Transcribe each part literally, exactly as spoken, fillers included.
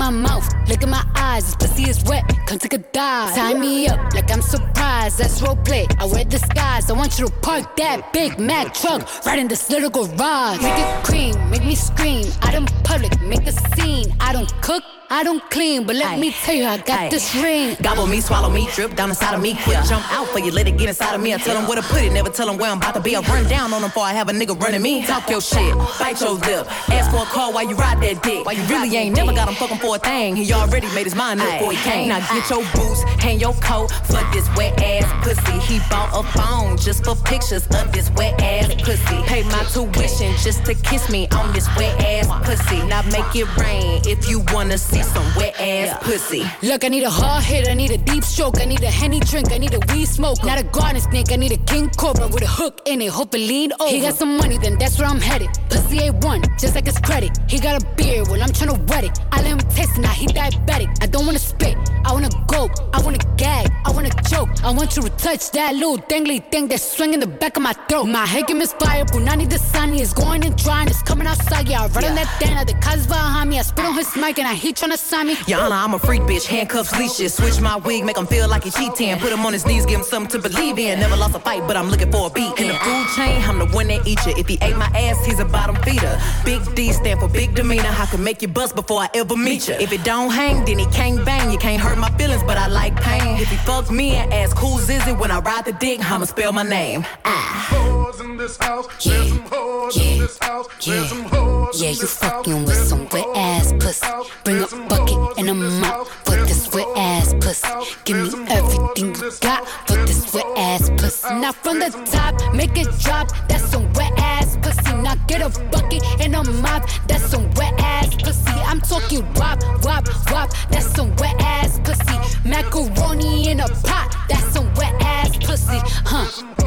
my mouth, look at my eyes. This pussy is wet, come take a dive. Tie me up like I'm surprised. That's roleplay. I wear disguise. I want you to park that Big Mac truck right in this little garage. Make it cream, make me scream. Out in public, make a scene. I don't cook, I don't clean, but let Aye. me tell you, I got Aye. this ring. Gobble me, swallow me, drip down inside of me. Quick yeah. jump out for you, let it get inside of me. I tell them where to put it, never tell them where I'm about to be. I run down on them before I have a nigga running me. Talk your shit, bite your lip. Ask for a call while you ride that dick. While you really ain't never got him fucking for a thing. He already made his mind up before he came. Now get your boots, hang your coat for this wet ass pussy. He bought a phone just for pictures of this wet ass pussy. Pay my tuition just to kiss me on this wet ass pussy. Now make it rain if you wanna see some wet ass yeah. pussy. Look, I need a hard hit, I need a deep stroke, I need a Henny drink, I need a weed smoke. Not a garden snake, I need a king cobra with a hook in it, hope it lean over. He got some money, then that's where I'm headed. Pussy A one, just like his credit. He got a beard, well I'm tryna wet it. I let him taste it, now he diabetic. I don't wanna spit, I wanna go, I wanna gag, I wanna choke. I want you to touch that little dangly thing that's swinging the back of my throat. My head game is fire, Punani the sunny is going and drying, it's coming outside. Yeah, I run yeah. on that thing, the cuz behind me. I spit on his mic and I he tryna sign me. Your Honor, I'm a freak bitch, handcuffs, leashes. Switch my wig, make him feel like he cheating. Put him on his knees, give him something to believe in. Never lost a fight, but I'm looking for a beat. In the food chain, I'm the one that eat you. If he ate my ass, he's a bottom feeder. Big D stand for big demeanor. I can make you bust before I ever meet you. If it don't hang, then he can't bang. You can't hurt my feelings, but I like pain. If he fuck me and ask who's is it when I ride the dick, I'ma spell my name. Ah. In this house, yeah, there's some hoes yeah, in this house, yeah, there's some hoes yeah, in you this fucking house, with some wet ass pussy. Bring a bucket and a mop for this wet ass pussy. Give me everything you got for this wet ass pussy. Now from the top, make it drop. That's some wet ass pussy. Now get a bucket and a mop. That's some wet ass pussy. I'm talking wop, wop, wop. That's some wet ass pussy. Macaroni in a pot. That's some wet ass pussy, huh?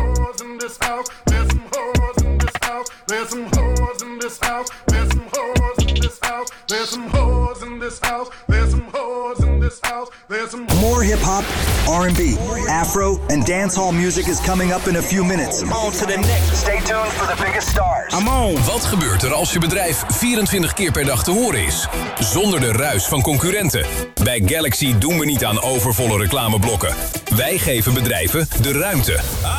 This house, there's some hoes in this house, there's some hoes in this house, there's some hoes in this house, there's some hoes in this house, there's some hoes in this house, there's some More hip-hop, R and B, Afro, and dancehall music is coming up in a few minutes. On to the next. Stay tuned for the biggest stars. I'm on. Wat gebeurt er als je bedrijf vierentwintig keer per dag te horen is? Zonder de ruis van concurrenten. Bij Galaxy doen we niet aan overvolle reclameblokken. Wij geven bedrijven de ruimte.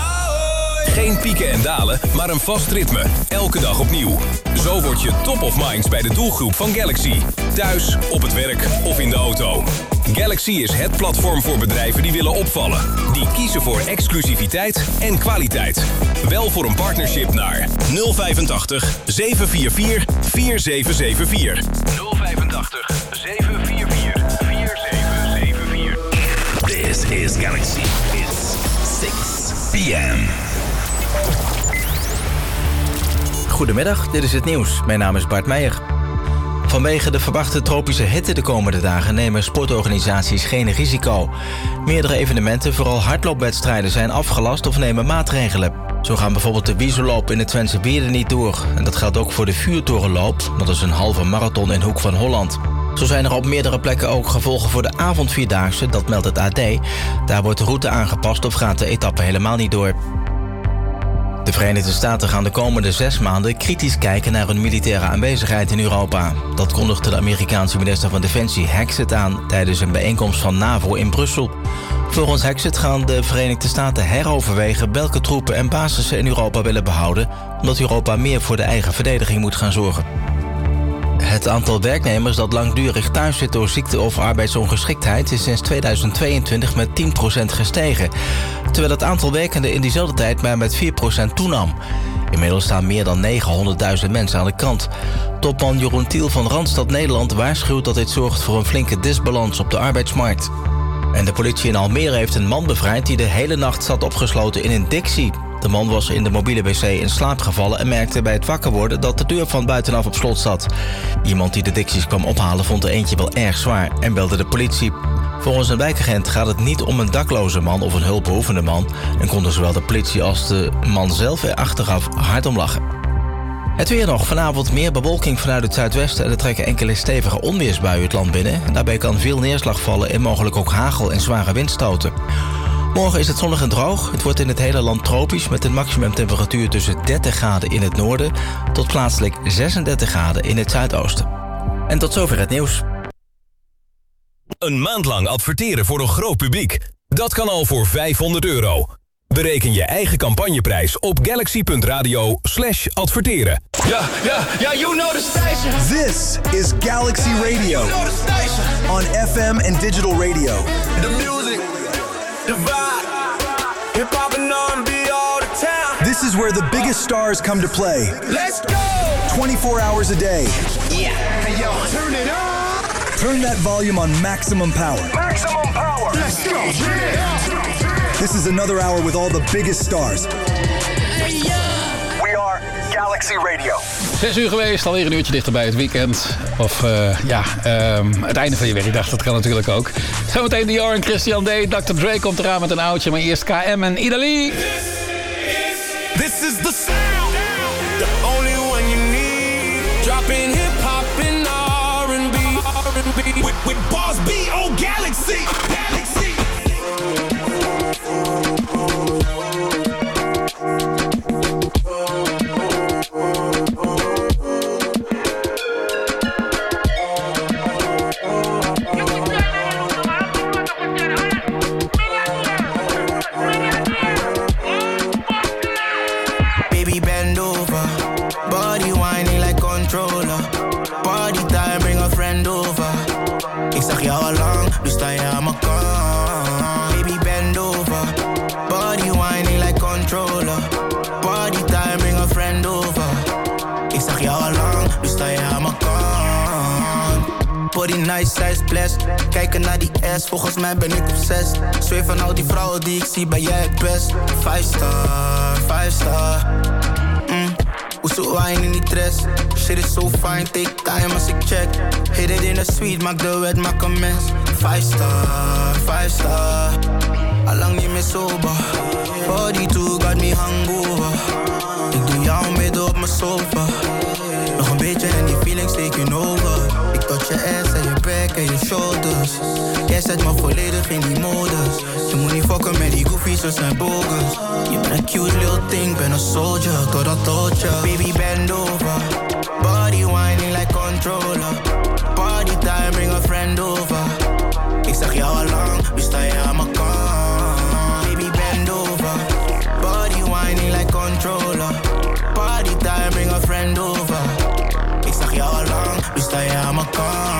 Geen pieken en dalen, maar een vast ritme. Elke dag opnieuw. Zo word je top of minds bij de doelgroep van Galaxy. Thuis, op het werk of in de auto. Galaxy is het platform voor bedrijven die willen opvallen. Die kiezen voor exclusiviteit en kwaliteit. Wel voor een partnership naar nul vijfentachtig zeven vier vier vier zeven zeven vier. nul vijfentachtig zeven vier vier vier zeven zeven vier. This is Galaxy. It's six p m Goedemiddag, dit is het nieuws. Mijn naam is Bart Meijer. Vanwege de verwachte tropische hitte de komende dagen nemen sportorganisaties geen risico. Meerdere evenementen, vooral hardloopwedstrijden, zijn afgelast of nemen maatregelen. Zo gaan bijvoorbeeld de Wieselloop in het Twentse Weerde niet door. En dat geldt ook voor de Vuurtorenloop, dat is een halve marathon in Hoek van Holland. Zo zijn er op meerdere plekken ook gevolgen voor de avondvierdaagse, dat meldt het A D. Daar wordt de route aangepast of gaat de etappe helemaal niet door. De Verenigde Staten gaan de komende zes maanden kritisch kijken naar hun militaire aanwezigheid in Europa. Dat kondigde de Amerikaanse minister van Defensie Hexet aan tijdens een bijeenkomst van NAVO in Brussel. Volgens Hexet gaan de Verenigde Staten heroverwegen welke troepen en basissen in Europa willen behouden, omdat Europa meer voor de eigen verdediging moet gaan zorgen. Het aantal werknemers dat langdurig thuis zit door ziekte of arbeidsongeschiktheid is sinds tweeduizend tweeëntwintig met tien procent gestegen, terwijl het aantal werkenden in diezelfde tijd maar met vier procent toenam. Inmiddels staan meer dan negenhonderdduizend mensen aan de kant. Topman Jeroen Thiel van Randstad Nederland waarschuwt dat dit zorgt voor een flinke disbalans op de arbeidsmarkt. En de politie in Almere heeft een man bevrijd die de hele nacht zat opgesloten in een Dixie. De man was in de mobiele wc in slaap gevallen en merkte bij het wakker worden dat de deur van buitenaf op slot zat. Iemand die de Dixies kwam ophalen vond er eentje wel erg zwaar en belde de politie. Volgens een wijkagent gaat het niet om een dakloze man of een hulpbehoevende man en konden zowel de politie als de man zelf er achteraf hard om lachen. Het weer nog. Vanavond meer bewolking vanuit het zuidwesten en er trekken enkele stevige onweersbuien het land binnen. Daarbij kan veel neerslag vallen en mogelijk ook hagel en zware windstoten. Morgen is het zonnig en droog. Het wordt in het hele land tropisch met een maximumtemperatuur tussen dertig graden in het noorden tot plaatselijk zesendertig graden in het zuidoosten. En tot zover het nieuws. Een maand lang adverteren voor een groot publiek. Dat kan al voor vijfhonderd euro. Bereken je eigen campagneprijs op galaxy.radio slash adverteren. Ja, ja, ja, you know the station. This is Galaxy Radio. You know the station. On F M and digital radio. The music, the vibe. Hip-hop and R and B all the time. This is where the biggest stars come to play. Let's go! twenty-four hours a day. Yeah. Hey, yo, turn it up. Turn that volume on maximum power. Maximum power. Let's go. Turn it up. This is another hour with all the biggest stars. Hey, yeah. We are Galaxy Radio. Zes uur geweest, alweer een uurtje dichter bij het weekend. Of uh, ja, um, het einde van je werkdag, dat kan natuurlijk ook. Zometeen Dior en Christian D. dokter Dre komt eraan met een oudje, maar eerst K M en Idali. This is the sound, the only one you need. Dropping hip-hop and R and B, R and B. With, with Boss B on Galaxy, Galaxy. Body nice, size blessed. Kijken naar die ass, volgens mij ben ik obsessed. Zweer van al die vrouwen die ik zie, ben jij het best. Five star, five star. Mm. Hoe zo wine in die dress. Shit is so fine, take time als ik check. Hit it in the suite, maak de wet, maak een mens. Five star, five star. Allang niet meer sober. forty-two got me hangover. Ik doe jou midden op mijn sofa. Nog een beetje en die feelings taking over. Ik touch je ass en je back en je shoulders. Jij zet me volledig in die modus. Je moet niet fokken met die goofies, ze zijn bogus. Je bent een cute little thing, ben een soldier, tot dat tot je. Baby bend over, body whining like controller. Party time, bring a friend over. Ik zag jou al lang, nu sta je aan mijn kant. Baby bend over, body whining like controller. Party time, bring a friend over. Ik zag jou al lang, nu sta je aan mijn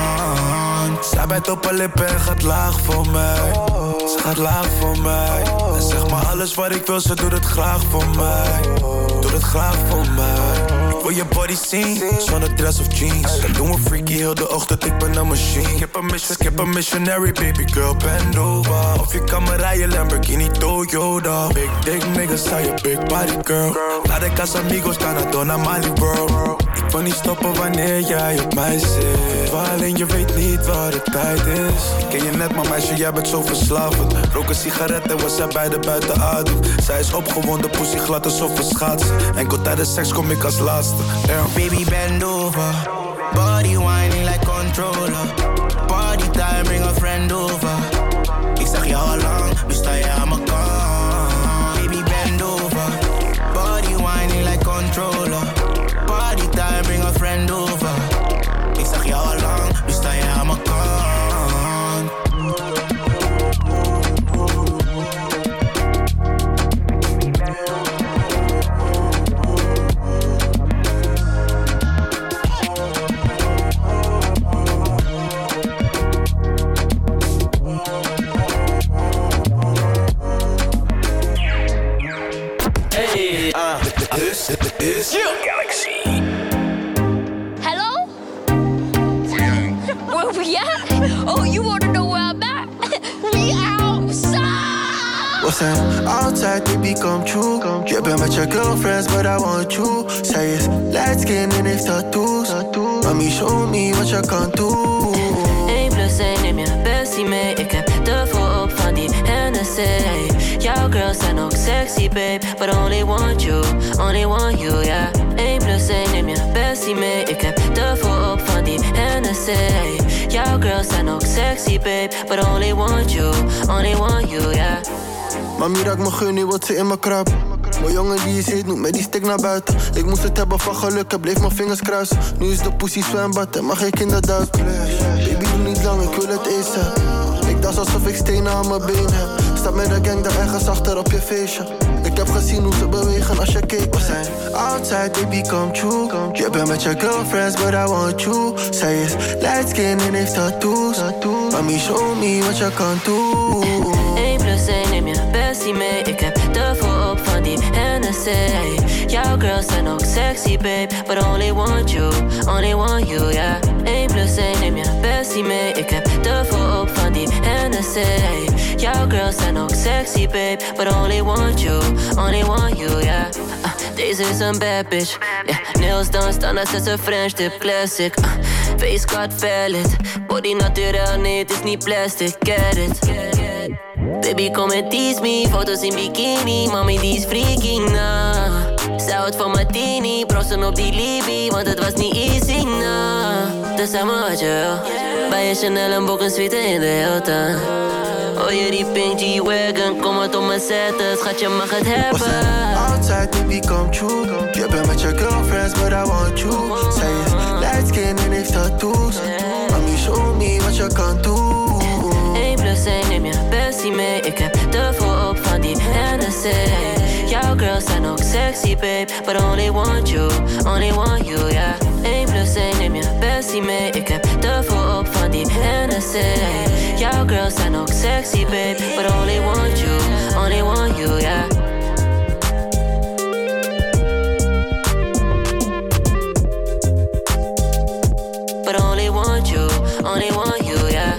kant. Zij bijt op haar lippen en gaat laag voor mij. Ze gaat laag voor mij. En zeg maar alles wat ik wil, ze doet het graag voor mij. Doet het graag voor mij. Ik wil je body zien, zonder dress of jeans. Dan doen we freaky heel de ochtend, ik ben een machine. Skip a mission, skip a missionary, baby girl, bend over. Of je kan me rijden, Lamborghini, Toyota. Big dick niggas, zijn je big body girl. La de casa amigos, Canadona, Mali, bro. Ik wil niet stoppen wanneer jij op mij zit. Maar alleen je weet niet wat de tijd is. Ik ken je net, maar meisje, jij bent zo verslavend. Rook een sigaret en we zijn beide buiten adem. Zij is opgewonden, pussy glad alsof we schaatsen. Enkel tijdens seks kom ik als laatste. Yeah. Baby bend over, body whining like controller. Party time, bring a friend over. Ik zag jou al lang, nu sta je aan mijn kant. Baby bend over, body whining like controller. Party time, bring a friend over. Ik zag jou al lang, nu sta je aan mijn kant. This is Galaxy. Hello? Where we at? Oh, you wanna know where I'm at? We outside! We zijn outside, it become true. Je bent met je girlfriends, but I want you. Zij is light skin en heeft tattoos. Mami, show me wat je kan doen. één plus één, neem je bestie mee. Ik heb te veel op van die Hennessy. Jouw girls zijn ook sexy, babe, but only want you, only want you, yeah. één plus één, neem je bestie mee. Ik heb te veel op van die Hennessy. Jouw girls zijn ook sexy, babe, but only want you, only want you, yeah. Mami raakt me gun, nu wordt ze in mijn krab. Mijn jongen die is heet, noemt mij die stik naar buiten. Ik moest het hebben van geluk, ik bleef mijn vingers kruisen. Nu is de pussy zwembad en mag ik in de duik. Baby doe niet lang, ik wil het eten. Ik dans alsof ik stenen aan mijn been heb. Stap met de gang daar ergens achter op je feestje. Ik heb gezien hoe ze bewegen als je keek. We zijn outside, baby, come true. Je bent met je girlfriends, but I want you. Zij is light skin en heeft tattoos. Mami, show me wat je kan doen. één plus één, neem je bestie mee. Ik heb te veel op van die Hennessy. Jouw girls zijn ook sexy, babe, but only want you, only want you, yeah. één plus één, neem je bestie mee. Ik heb te veel op van die Hennessy. Jouw girls zijn ook sexy, babe, but only want you, only want you, yeah. Uh, deze is een bad bitch, yeah. Nails done, standaard zet ze French tip classic. Uh, face cut valid, body naturel, nee, het is niet plastic, get it. Baby, kom en tease me, foto's in bikini, mami, die is freaking na. Zij houdt van martini, brossen op die Libby, want het was niet easy na. Dus zeg maar wat je wil, bij je Chanel en boek een suite in de Hilton. Oh je die pink G-Wagon, kom het op me zetten, schat je mag het hebben. Outside, baby, come true. Je bent met je girlfriends, but I want you. Zij is light skin en heeft tattoos. Mami, show me wat je kan doen. één plus één, neem je bestie mee. Ik heb te veel op van die Hennessy. Jouw girls zijn ook sexy, babe, but only want you, only want you, yeah. één plus één, neem je bestie mee. Ik heb te veel op van die Hennessy. Jouw girls zijn ook sexy, babe, but only want you, only want you, yeah. But only want you, only want you, yeah.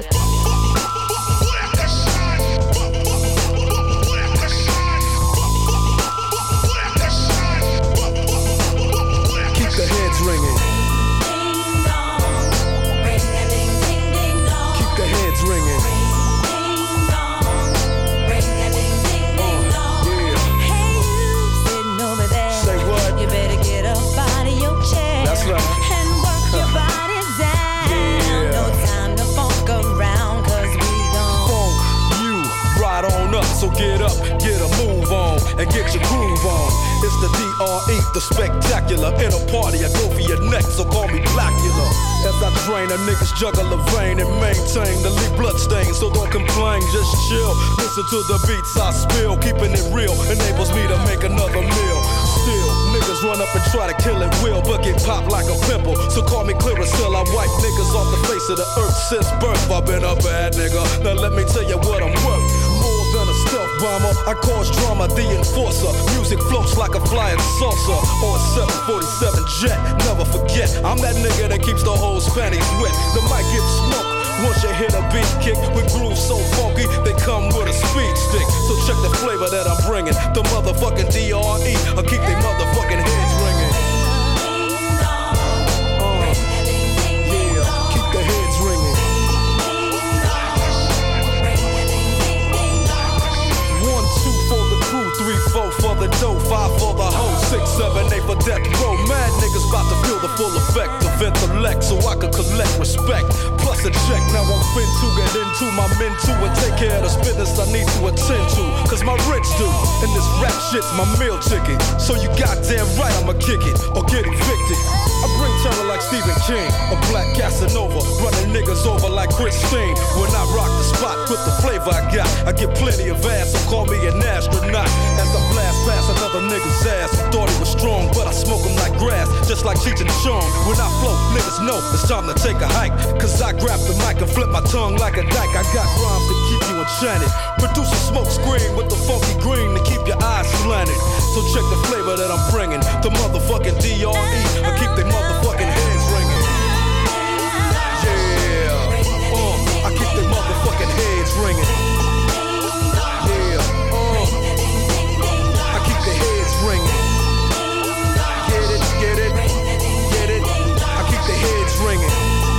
So get up, get a move on, and get your groove on. It's the D R E, the spectacular. In a party, I go for your neck, so call me Blackula. As I drain, a niggas juggle a vein and maintain the leak bloodstains. So don't complain, just chill. Listen to the beats I spill. Keeping it real enables me to make another meal. Still, niggas run up and try to kill it will, but get popped like a pimple. So call me clear till I wipe niggas off the face of the earth since birth. I've been a bad nigga. Now let me tell you what I'm worth. Than a stealth bomber, I cause drama, the enforcer. Music floats like a flying saucer or a seven forty-seven jet. Never forget, I'm that nigga that keeps the whole panties wet. The mic gets smoke once you hit a beat kick with grooves so funky they come with a speed stick. So check the flavor that I'm bringing. The motherfucking D R E, I'll keep they motherfucking heads ringing. Uh, yeah, keep the heads ringing. Three, four for the dough, five for the hoe, six, seven, eight for death row. Mad niggas about to feel the full effect of intellect, so I can collect respect. Plus a check, now I'm fin to get into my men too and take care of this business I need to attend to. Cause my rich do, and this rap shit's my meal ticket. So you goddamn right I'ma kick it or get evicted. I bring terror like Stephen King, a black Casanova, running niggas over like Christine. When I rock the spot with the flavor I got, I get plenty of ass, so call me an astronaut. As I blast past another nigga's ass, who thought he was strong, but I smoke him like grass, just like Cheech and Chong. When I flow, niggas know it's time to take a hike, cause I grab the mic and flip my tongue like a dyke. I got rhymes to keep you enchanted, produce a smoke screen with the funky green to keep your eyes slanted. So check the flavor that I'm bringing, the motherfucking D R E, I keep they motherfucking heads ringing. Yeah, uh, I keep they motherfucking heads ringing. Ringing. Get it, get it, get it. I keep the heads ringing.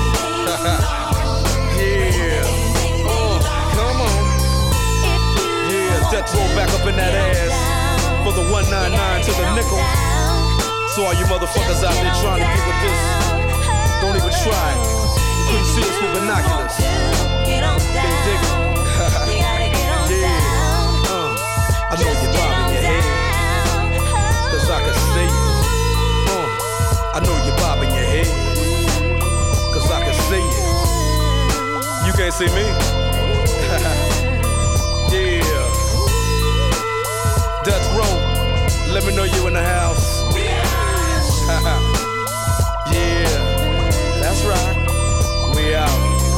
Yeah. Oh, come on. Yeah, death roll back up in that ass. For the one ninety-nine to the nickel. So all you motherfuckers out there trying to get with this, don't even try it. You couldn't see us with binoculars. They dig it. Yeah. Uh, I know you're bobbing your head. Cause I can see you. Uh, I know you're bobbing your head. Cause I can see you. You can't see me? Yeah. Death Row, let me know you in the house. Yeah, that's right. We out.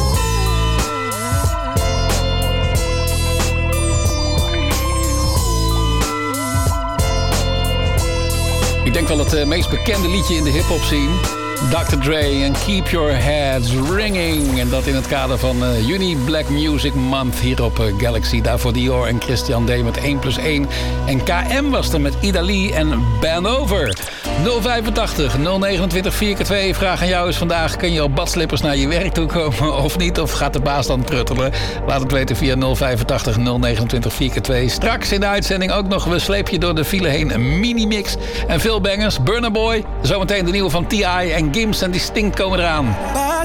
Ik denk wel het uh, meest bekende liedje in de hip-hop scene. doctor Dre en Keep Your Heads Ringing. En dat in het kader van uh, Uni Black Music Month hier op uh, Galaxy. Daarvoor Dior en Christian D met één plus één. En K M was er met Ida Lee en Ben Over. nul vijfentachtig nul negenentwintig vier keer twee. Vraag aan jou is vandaag: kun je op badslippers naar je werk toe komen of niet? Of gaat de baas dan pruttelen? Laat het weten via nul vijfentachtig nul negenentwintig vier keer twee. Straks in de uitzending ook nog We sleep je door de file heen een mini-mix. En veel bangers. Burna Boy. Zometeen de nieuwe van T I en Gims en Distinct komen eraan.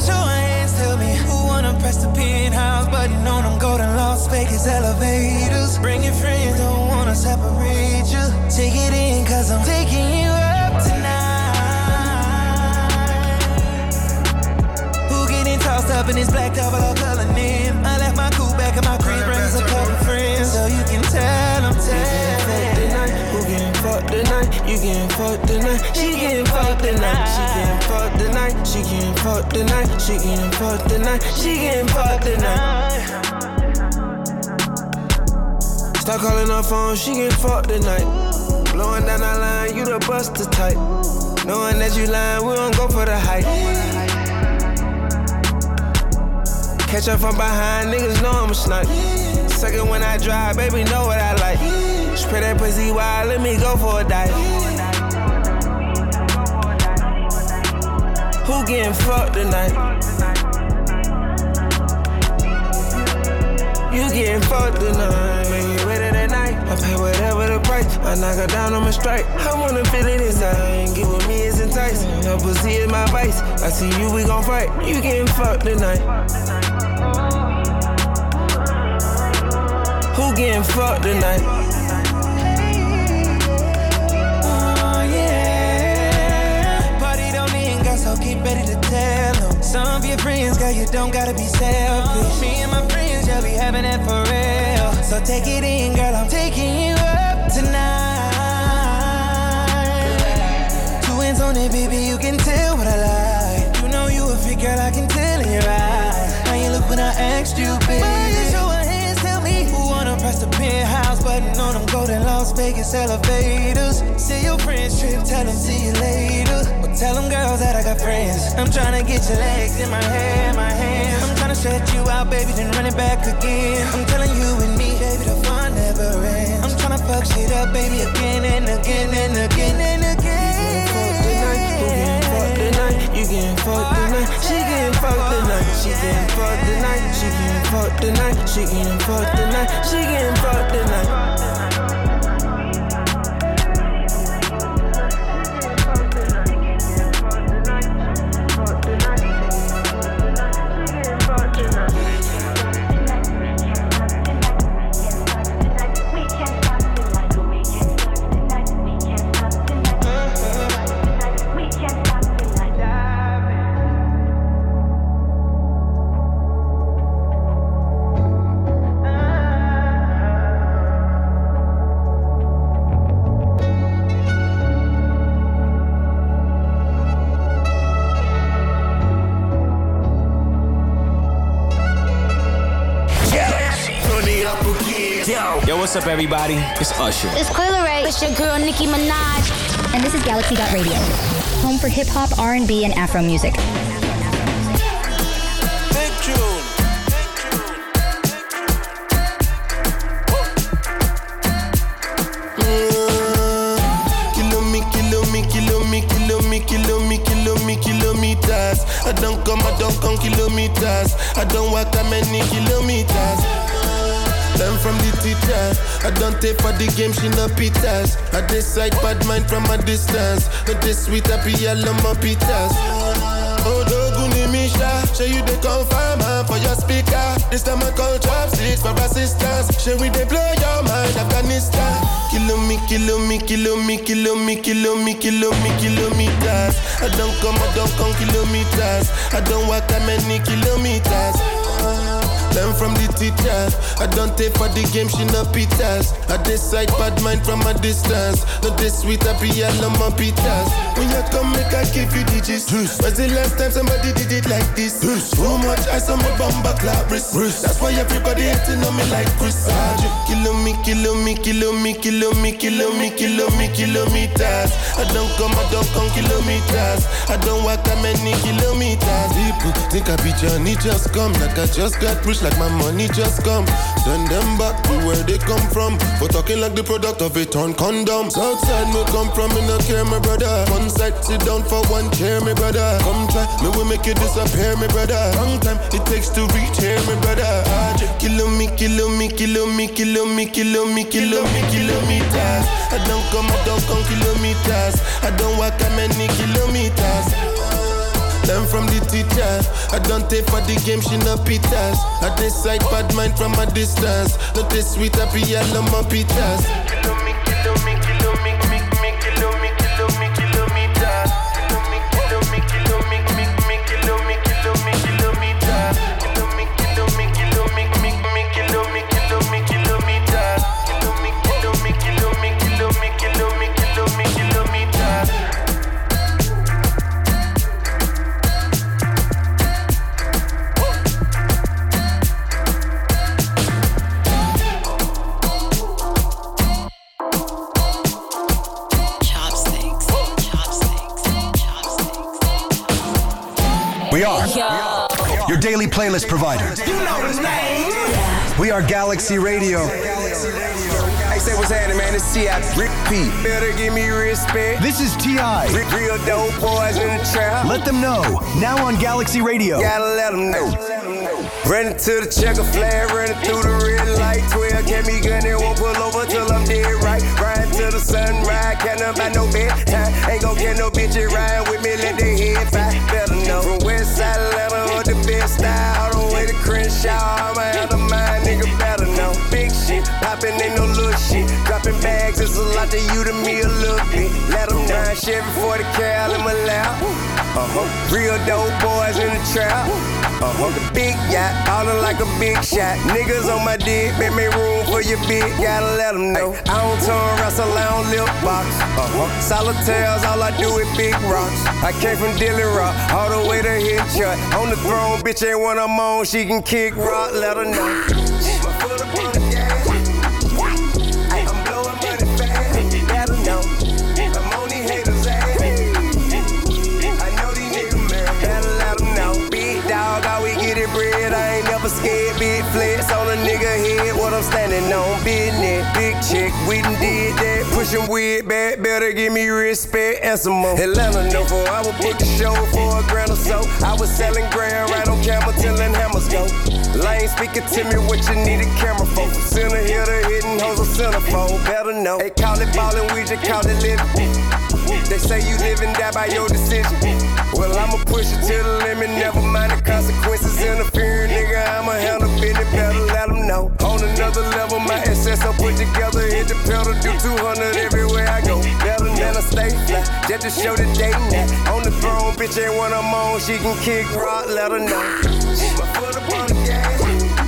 Bring your friends, don't wanna separate you. Take it in, cause I'm taking you up tonight. Who getting tossed up in this black double all coloring in? I left my coupe back in my crib, brings a couple friends. So you can tell them, tell. Who getting fucked tonight? You getting fucked tonight. She getting fucked tonight. She getting fucked tonight. She getting fucked tonight. She getting fucked tonight. She getting fucked tonight. Start calling her phone, she get fucked tonight. Blowing down the line, you the buster type. Knowing that you lying, we don't go for the hype. Catch up from behind, niggas know I'm a snipe. Second when I drive, baby, know what I like. Spray that pussy wild, let me go for a dive. Who getting fucked tonight? You getting fucked tonight. I pay whatever the price. I knock her down on my strike. I wanna feel it inside. Get with me is entice. Her pussy is my vice. I see you, we gon' fight. You getting fucked tonight. Who getting fucked tonight? Oh yeah. Party don't even got, so keep ready to tell them. Some of your friends, girl, you don't gotta be selfish. Me and my friends, you'll be having that for real. So take it in, girl, I'm taking you up tonight. Two hands on it, baby, you can tell what I like. You know you a freak, girl, I can tell in your eyes. How you look when I asked you, baby? Why you show your hands, tell me who wanna press the penthouse button on them golden Las Vegas elevators. See your friends trip, tell them see you later. Or tell them girls that I got friends. I'm tryna get your legs in my hair, my hands. I'm tryna stretch you out, baby, then run it back again. I'm telling you and me, baby, the fun never ends. I'm tryna fuck shit up, baby, again and again and again and again. You getting fucked tonight, she getting fucked tonight. She getting fucked tonight, she getting fucked tonight. She getting fucked tonight, she getting fucked tonight. Yo, what's up, everybody? It's Usher. It's Coil Ray. It's your girl, Nicki Minaj. And this is Galaxy Radio, home for hip-hop, R and B, and Afro music. Big June. Kilo me, kilo me, kilo me, kilo me, kilo me, kilo me, kilometers. I don't come, I don't come kilometers. I don't walk that many kilometers. Learn from the teacher. I don't take for the game, she no pitas. I decide bad mind from a distance. But this sweet happy yellow my pitas. Oh, Doguni Misha, show you the confirm for your speaker. This time I call chopsticks for assistance. Show we they blow your mind, Afghanistan. Kilo me, kilo me, kilo me, kilo me, kilo me, kilo me, kilometers. I don't come, I don't come kilometers. I don't walk that many kilometers. teacher. I don't take for the game, she no pitas. I decide bad mind from a distance. Not this sweet, I be all on my pitas. When you come, make I give you digits. When's the last time somebody did it like this? Too much ice on my bumper clap wrist. That's why everybody hating on me like Chris. Kilo me, kilo me, kilo me, kilo me, kilo me, kilo me, kilometers. I don't come, I don't come kilometers. I don't walk that many kilometers. People think I be Johnny, just come. Like I just got rich, like my money just come. Send them back to where they come from. For talking like the product of a torn condom. Southside me come from, me no care, my brother. One side, sit down for one chair, my brother. Come try, me will make you disappear, my brother. Long time it takes to reach here, my brother. Kilo me, kilo me, kilo me, kilo me, kilo me, kilo me, kilometers. I don't come, I don't come kilometers. I don't walk that many kilometers. Learn from the teacher. I don't take for the game, she no pitas. I decide bad mind from a distance. Not this sweet, I be all on my pitas. Kilo me, kilo me, kilo me, me, me, kilo me, kilo me, kilometers. Kilo me, kilo me, kilo me, me, me, kilo me, kilo me, kilometers. Kilo me, kilo me, kilo me, me, me, kilo me, kilo me, kilometers. Kilo me, kilo me, kilo me, kilo me, kilo me, kilo me, kilometers. We are your daily playlist provider. You know the name. We are Galaxy Radio. Hey, say what's happening, man? It's T I Repeat. Better give me respect. This is T I Real dope boys in the trap. Let them know. Now on Galaxy Radio. Gotta let them know. Running to the checker flag, running through the red light. twelve kept me gunning, won't pull over till I'm dead right. Riding to the sunrise, can't buy no bed time. Ain't gon' get no bitches riding with me, let their head fly. Better know. From West Side Atlanta, or the best style, all the way to Crenshaw. I'ma have the mind, nigga, better know. Big shit, poppin' ain't no little shit. Dropping bags, it's a lot to you, to me a little bit. Let them down, Chevy forty cal in my lap. Uh-huh. Real dope boys in the trap. Uh-huh. The big yacht, ballin' like a big shot. Niggas on my dick, make me room for your big. Gotta let them know. I don't turn wrestle, I don't lip box. Uh-huh. Solitaires, all I do is big rocks. I came from Dilly Rock, all the way to hit shot. On the throne, bitch ain't when I'm on, she can kick rock, let her know. My foot up on the gas. I'm blowing money fast, let her know. I'm on these haters' ass. I know these niggas, man, gotta let them know. Big dog, all we get it bread, I ain't never scared. Big flex on a nigga head, what I'm standing on. Business, big chick, we done did that. Pushing weird back, better give me respect and some more. Atlanta know for I would book the show for a grand or so. I was selling grand right on camera, telling hammers go. Lane speaking to me what you need a camera for. Center hitter, hitting hoes on centerfold, better know. They call it ballin', we just call it living. They say you live and die by your decision. Well, I'ma push it to the limit, never mind the consequences. Interfering, nigga, I'ma handle business, better let them know. On another level, my assets I put together, hit the pedal, do two hundred everywhere I go. Better than a stay fly, just to show the day now. On the throne, bitch ain't when I'm on, she can kick rock, let her know. My foot up on the gas,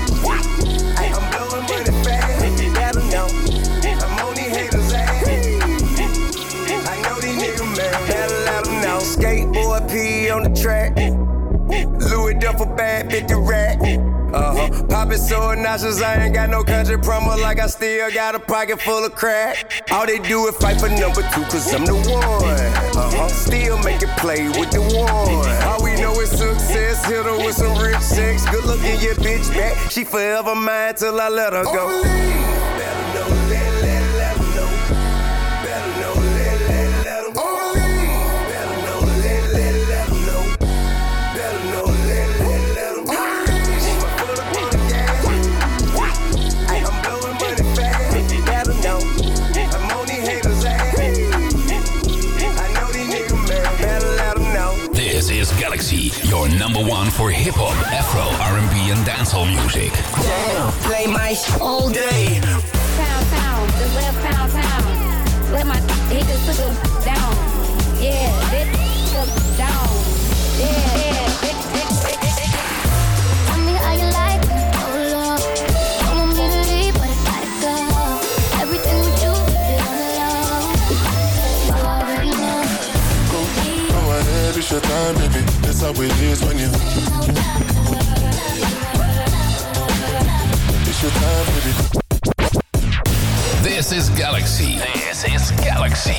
I'm blowing money fast, let her know. I'm on these haters' ass. I know these niggas, man, better let them know. Skateboard P on the track, Louis Duffel bag, fifty rack. Uh-huh. Poppin' so obnoxious, I ain't got no country promo, like I still got a pocket full of crack. All they do is fight for number two, cause I'm the one. Uh-huh. Still make it play with the one. All we know is success, hit her with some rich sex. Good looking your bitch back, she forever mine till I let her go. Better know, let, let, let her know. Better know, let, let, let her know. Better know, let, let, let her know. Better know, let, let, let her know. This is Galaxy, your number one for hip-hop, Afro, R and B, and dancehall music. Damn, play my sh- all day. Pound, pound, the left pound, pound. Let my hit the sugar down. Yeah, this sugar down. Yeah, yeah. Tell me how you like it, oh Lord. your time, baby. That's how it is when you. It's your time, baby. This is Galaxy. This is Galaxy.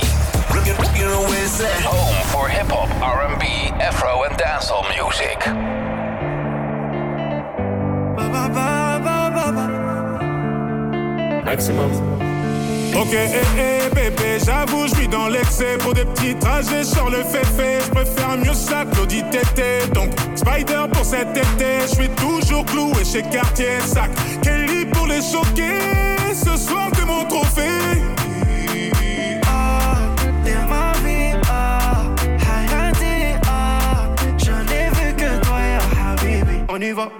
Home for hip-hop, R and B, Afro and dancehall music. Maximum. Ok, eh, eh, bébé, j'avoue, je suis dans l'excès. Pour des petits trajets sur le féfé, je préfère mieux ça que l'audit tété. Donc, Spider pour cet été, je suis toujours cloué chez Cartier. Sac, Kelly pour les choquer. Ce soir, t'es mon trophée. Ah, t'es ma vie, ah, Hayati, ah, je n'ai vu que toi, ya Habibi. On y va.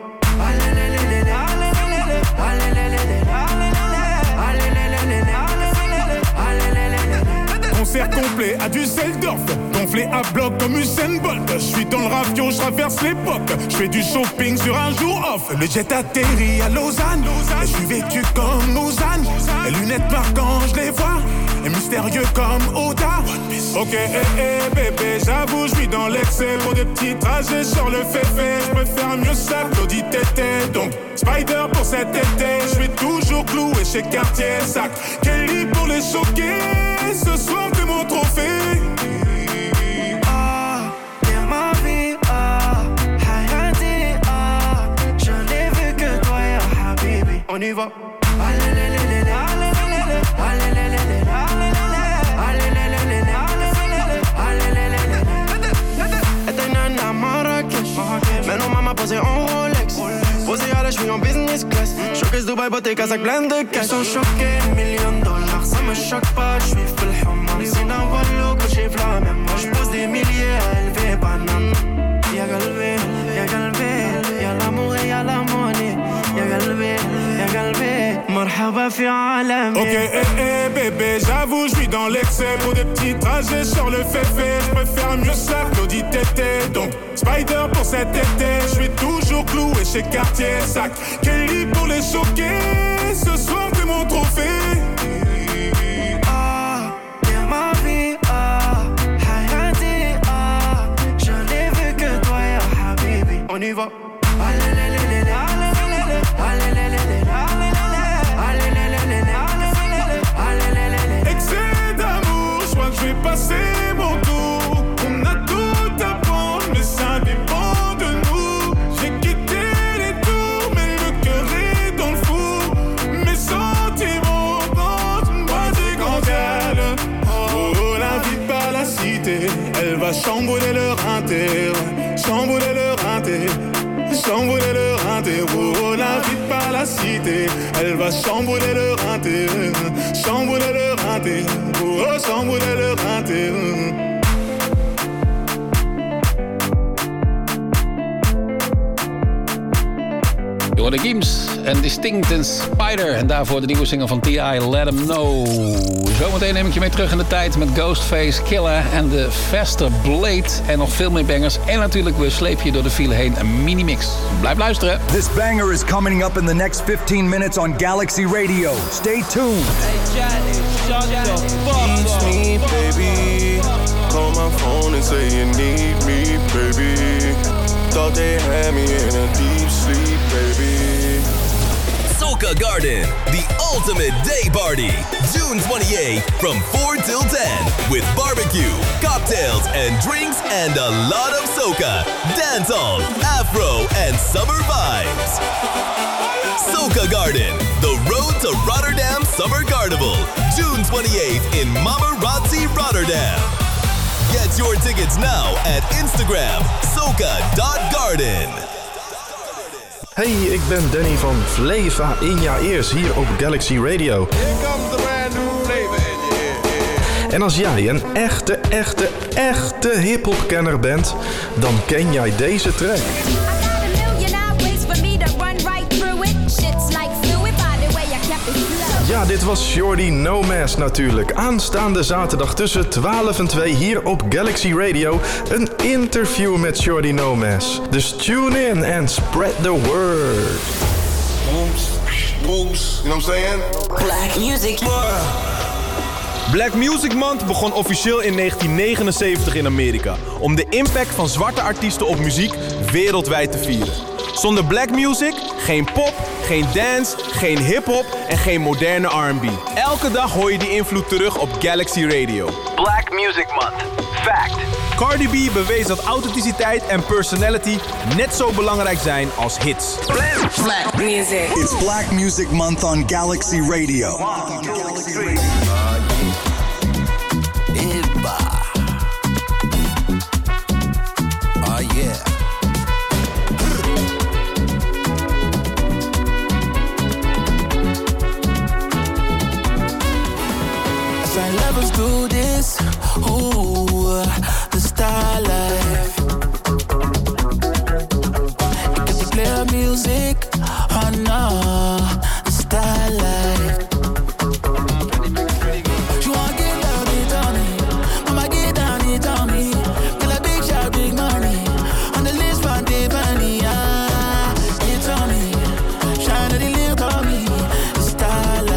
Concert complet à Düsseldorf, gonflé à bloc comme Usain Bolt. Je suis dans le ravio, je traverse l'époque. Je fais du shopping sur un jour off. Le jet atterrit à Lausanne. Je suis vêtu comme Lausanne. Les lunettes marquant, je les vois. Et mystérieux comme Oda. Ok, eh, eh, bébé, j'avoue, je suis dans l'excès. Pour des petits trajets sur le féfé, je préfère mieux ça que l'audit tété. Donc, Spider pour cet été, je suis toujours cloué chez Cartier. Sac, Kelly pour les choquer. Ce soir, t'es mon trophée. Ah, t'es ma vie, ah, Hayati, ah, je n'ai vu que toi, ya Habibi. On y va. Mijn mama posé en Rolex. Posé à la je suis en business class. Showcase Dubai, bottega, sac plein de cash. Ils sont choqués, millions de dollars. Ça me choque pas, je suis full humble. C'est d'un volo que j'ai la même. Moi je pose des milliers à élever banane. Y'a galvé, y'a galvé. Y'a l'amour et y'a la monnaie. Y'a galvé, y'a galvé. Marhaba fi alami. Ok, eh, eh, bébé, j'avoue, je suis dans l'excès. Pour des petits trajets sur le féfé, je préfère mieux ça que l'audit tété. Donc, Spider pour cet été, je suis toujours cloué chez Cartier. Sac, Kelly pour les choquer. Ce soir, t'es mon trophée. Ah, t'es ma vie, ah, Hayati, ah, je n'ai vu que toi, ya Habibi. On y va. Excès d'amour, je crois que je vais passer mon tour. On a tout à prendre, mais ça dépend de nous. J'ai quitté les tours, mais le cœur est dans le four. Mes sentiments rendent une boîte de candelle. Oh, la vie par la cité, elle va chambouler leur inter. Chambouler leur inter. Chambouler leur inter. Oh, la vie par la cité, elle va chambouler leur inter. Chambouler leur inter. Oh, chambouler leur inter. Je hoorde Gims en Distinct en Spider. En daarvoor de nieuwe single van T I, Let 'Em Know. Zometeen neem ik je mee terug in de tijd met Ghostface Killah en de Faster Blade. En nog veel meer bangers. En natuurlijk, we slepen je door de file heen een mini-mix. Blijf luisteren. This banger is coming up in the next fifteen minutes on Galaxy Radio. Stay tuned. Teach me, baby. Call my phone and say you need me, baby. Thought they had me in a deep sleep, baby. Soca Garden, the ultimate day party. June twenty-eighth from four till ten. With barbecue, cocktails and drinks and a lot of soca, dancehall, afro and summer vibes. Soca Garden, the Road to Rotterdam Summer Carnival. June twenty-eighth in Mamarazzi, Rotterdam. Get your tickets now at Instagram, soca dot garden. Hey, ik ben Danny van Flava in Ja Ears hier op Galaxy Radio. En als jij een echte, echte, echte hiphopkenner bent, dan ken jij deze track. Ja, dit was Shorty No Mask natuurlijk. Aanstaande zaterdag tussen twaalf en twee hier op Galaxy Radio. Een interview met Shorty No Mask. Dus tune in and spread the word. Booms, booms, you know what I'm saying? Black music. Black Music Month begon officieel in negentien negenenzeventig in Amerika, om de impact van zwarte artiesten op muziek wereldwijd te vieren. Zonder black music, geen pop, geen dance, geen hip-hop en geen moderne R en B. Elke dag hoor je die invloed terug op Galaxy Radio. Black Music Month. Fact. Cardi B bewees dat authenticiteit en personality net zo belangrijk zijn als hits. Black music. It's Black Music Month on Galaxy Radio. Zijn levels do this, ooh, the star life. Ik heb die clear music, oh no, the star life. You wanna get down, get on me, I'ma get down, get on me. Feel a big shot, big money, on the list from Tiffany, ah, get on me, shine at the lip on me, the star life.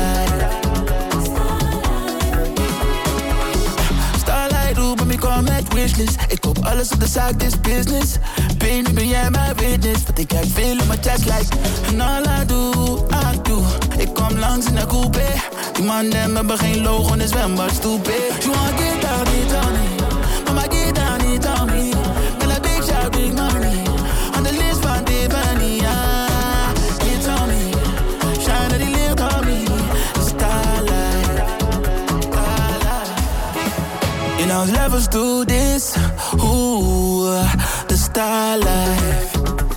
Met wishlist. Ik koop alles op de zaak, this business. Baby, ben jij mijn witness? Want ik kijk veel op mijn chest like. En all I do, I do. Ik kom langs in de coupe. Die man dem hebben geen logo in de zwembad, stupid. You wanna get down, get on me. Mama, get down, get on me. Feel a big shot, big money. On the list van Tiffany, ah. Get on me. Shine at the lip on me. Starlight. You know, levels do this, ooh, the star life.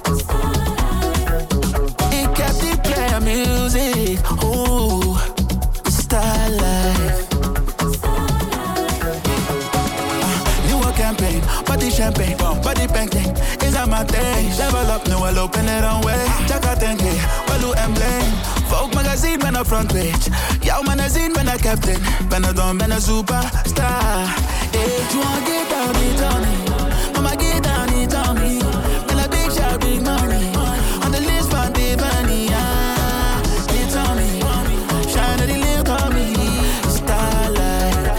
Ik heb die player music, ooh, the star life. Uh, nieuwe campaign, body champagne, body banking, is aan mijn thing. Level up, nu al open it on way. Check out ten K, Walu en Bling. Vogue magazine, ben op front page. Jouw magazine, ben een captain. Ben een don, ben een superstar. If you wanna get down, get on me. Mama, get down, get on me. Feel a big shot, big money. On the list from Tiffany, ah. Get on me. Shine at the lip on me. Starlight.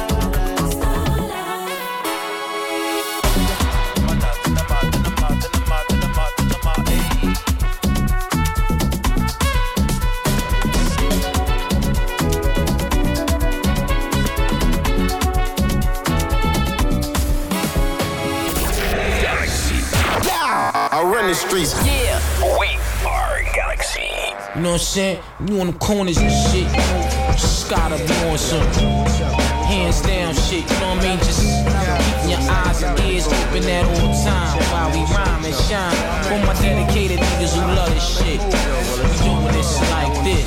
I run the streets. Yeah. We are Galaxy. You know what I'm saying? You on them corners and shit, you know, just gotta be on some hands down shit, you know what I mean? Just keeping your eyes and ears open at all times while we rhyme and shine. For my dedicated niggas who love this shit, we doing this like this.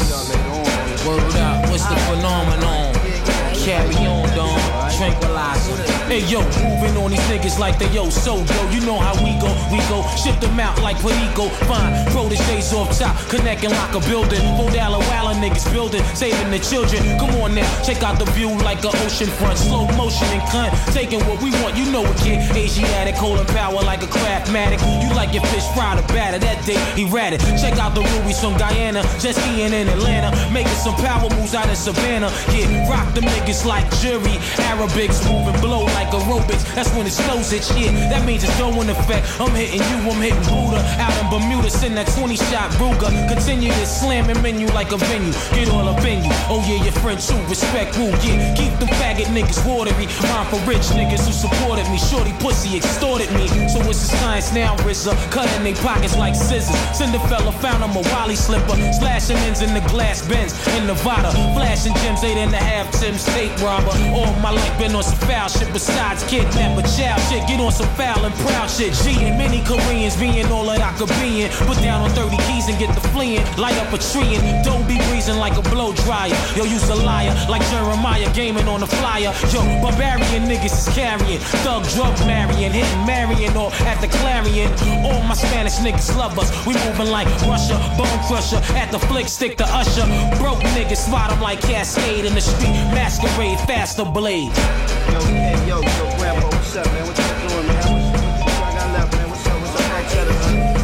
Word up, what's the phenomenon? Carry on, dog, tranquilizer. Hey yo, moving on these niggas like they yo, so yo, you know how we go, we go, ship them out like Perico. Fine, throw the shades off top, connect and lock a building. Four dollar walla niggas building, saving the children. Come on now, check out the view like an ocean front, slow motion and cunt, taking what we want, you know it, kid. Asiatic, holding power like a craftmatic. You like your fish fried or batter, that day he ratted. Check out the rubies from Guyana, just skiing in Atlanta, making some power moves out in Savannah. Yeah, rock them niggas like jury, Arabics moving blow like aerobics. That's when it snows it, shit. That means it's going effect. I'm hitting you, I'm hitting Buddha. Out in Bermuda, send that twenty shot Ruger. Continue to slam and menu like a venue. Get all up in you. Oh yeah, your friend too. Respect who? Yeah, keep them faggot niggas watery. Rhyme for rich niggas who supported me. Shorty pussy extorted me. So it's a science now, R Z A. Cutting they pockets like scissors. Cinderfella found him a Wally slipper. Slashing ends in the glass bins in Nevada. Flashing gems, eight and a half Tim's state robber. All my life been on some foul shit besides kidnap a child shit. Get on some foul and proud shit. G and many Koreans being all that I could be in. Put down on thirty keys and get the fleeing. Light up a tree and don't be breezing like a blow dryer. Yo, you's a liar like Jeremiah gaming on the flyer. Yo, barbarian niggas is carrying. Thug drug marrying, hitting Marion or at the Clarion. All my Spanish niggas love us. We moving like Russia, bone crusher. At the flick stick to Usher. Broke niggas spot them like Cascade in the street. Masquerade, faster blade. Yo, hey, yo, yo, Grandpa, what's up, man? What you doing, man? What you got left, man? What's up, what's up, right cheddar, man? Man,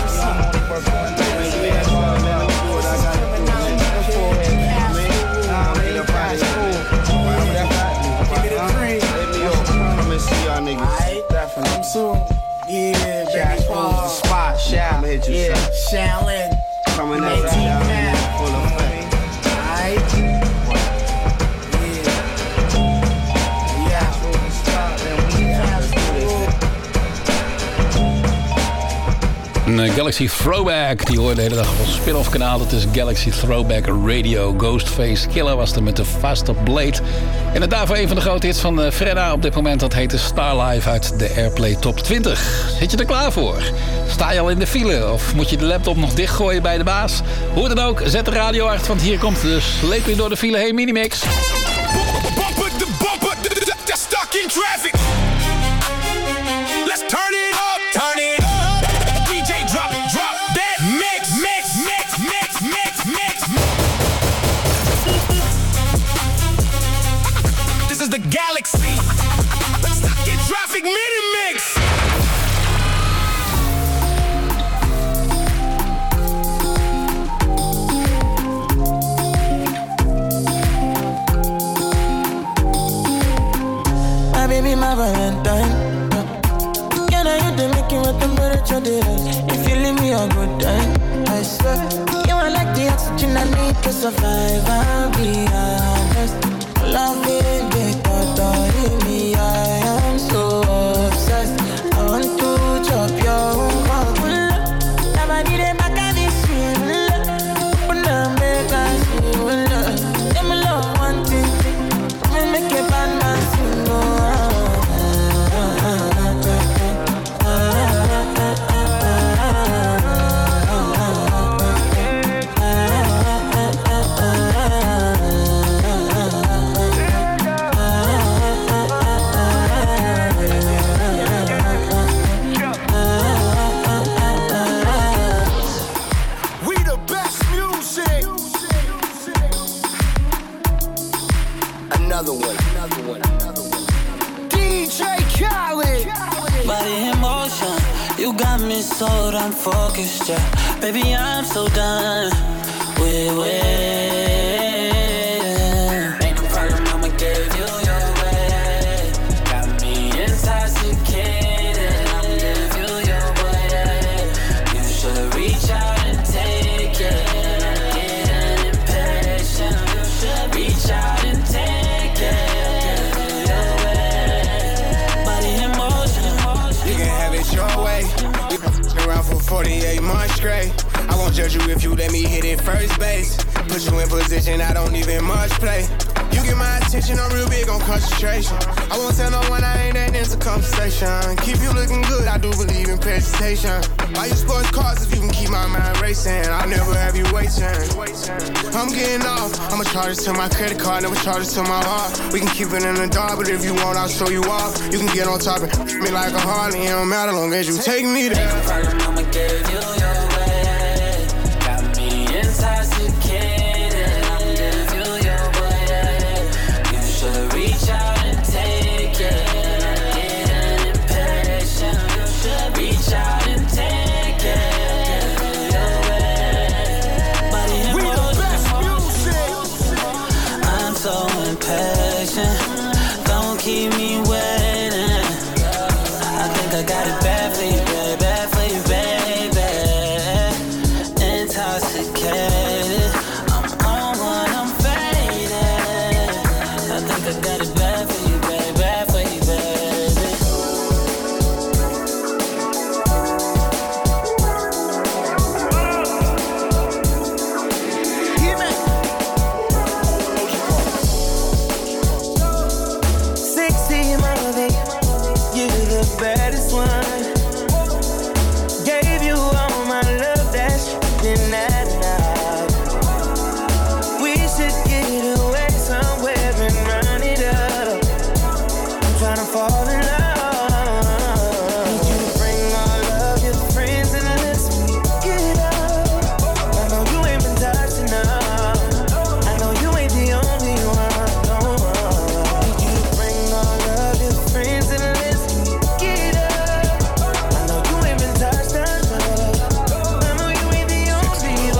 you ain't fun, man. Let me do what I gotta do, man. Let's go ahead, man. Nah, man, you're fine. It's cool. Whatever that Challenge. Coming at you now. Full of fame. Alright. Een Galaxy Throwback, die hoorde de hele dag op ons spin-off kanaal. Dat is Galaxy Throwback Radio. Ghostface Killer was er met de Faster Blade. En het daarvoor een van de grote hits van Fredda op dit moment. Dat heette Star Live uit de Airplay Top twintig. Zit je er klaar voor? Sta je al in de file? Of moet je de laptop nog dichtgooien bij de baas? Hoe dan ook, zet de radio uit, want hier komt de sleep door de file. Hey, Minimix. Bumper the bumper, they're stuck in traffic. Let's turn it up, turn it up. The Galaxy Stuck in Traffic Mini Mix. My baby, my Valentine. Can I hit the making with the temperature days? If you leave me a good time, I swear you are like the oxygen I need to survive. I'll be honest. Love it, big daughter, in me, I am so obsessed. I want to chop your heart. Never need a back of this shit. Open up, make us feel. Let me love one thing. Me make a bad man sing. Another one, another one, another one. D J Khaled. Body in motion, you got me so damn focused, yeah. Baby, I'm so done with waiting. Ain't no problem, I'ma give you your way. Got me intoxicated, I'll give you your way. You should reach out and take it. Getting impatient, you should reach out and take it. Your way. We been around for forty-eight months straight. I won't judge you if you let me hit it first base. Put you in position I don't even much play. You get my attention, I'm real big on concentration. I won't tell no one I ain't that into conversation. Keep you looking good, I do believe in presentation. Buy you sports cars if you can keep my mind racing. I'll never have you waiting. I'm getting off, I'ma charge it to my credit card, never charge it to my heart. We can keep it in the dark, but if you want, I'll show you off. You can get on top and treat me like a Harley. It don't matter long as you take me there. Ain't no problem, I'ma give you your way. Got me intoxicated, I'll give you your way. You should reach out and take it. Getting impatient, you should reach out and take it. Your way. Body in motion. I'm so impatient. Don't keep me waiting. I think I got it bad for you, baby, bad for you, baby. Intoxicated, I'm on one, I'm faded. I think I got it bad for you, baby, bad for you, baby. Sexy mother, you the baddest one. Gave you all my love, that's in that night. We should get away somewhere and run it up. I'm trying to fall in love. Need you to bring all of your friends and let's get up. I know you ain't been touched enough. I know you ain't the only one. No. Need you to bring all of your friends and let's get up. I know you ain't been touched enough. I know you ain't the only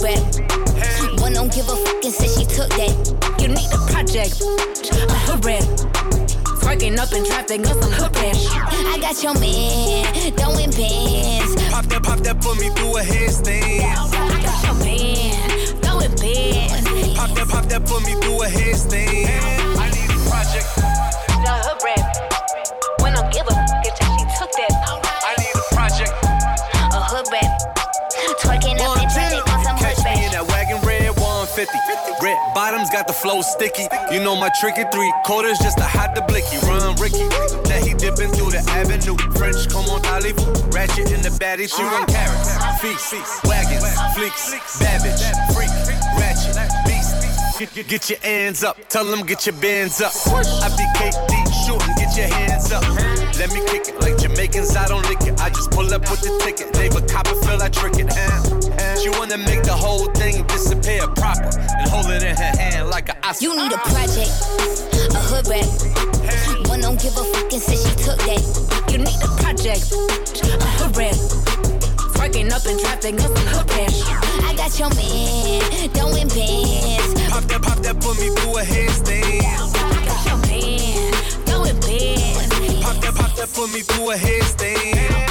hood rat. One don't give a fuck and said she took that. You need a project, a hood rat. Twerking up in traffic on some hood rat. I got your man, throwing bands. Pop that, pop that, put me through a headstand. I got your man, throwing bands. Pop that, pop that, put me through a headstand. I need a project. The hood rat. When don't give a fuck and said she took that. I need a project. A hood rat. Twerking up in traffic on some hood rat. Catch me in that wagon red one fifty. Red bottoms got the flow sticky. You know my tricky three quarters just to hide the blicky. Run Ricky, that he dipping through the avenue. French, come on, Hollywood. Ratchet in the baddie, she run carrots. Feast, wagons, fleeks, babbage, freak, ratchet, beast. Get, get your hands up, tell them get your bands up. I be K D shooting, get your hands up. Let me kick it like Jamaicans, I don't lick it. I just pull up with the ticket. David Copperfield, I trick it. She wanna make the whole thing disappear proper and hold it in her hand like an Oscar. You need a project, a hood rat. One don't give a fuck and said she took that. You need a project, a hood rat. Twerking up in traffic on some hood rat. I got your man, throwing bands. Pop that, pop that, put me through a headstand. I got your man, throwing bands. Pop that, pop that, put me through a headstand.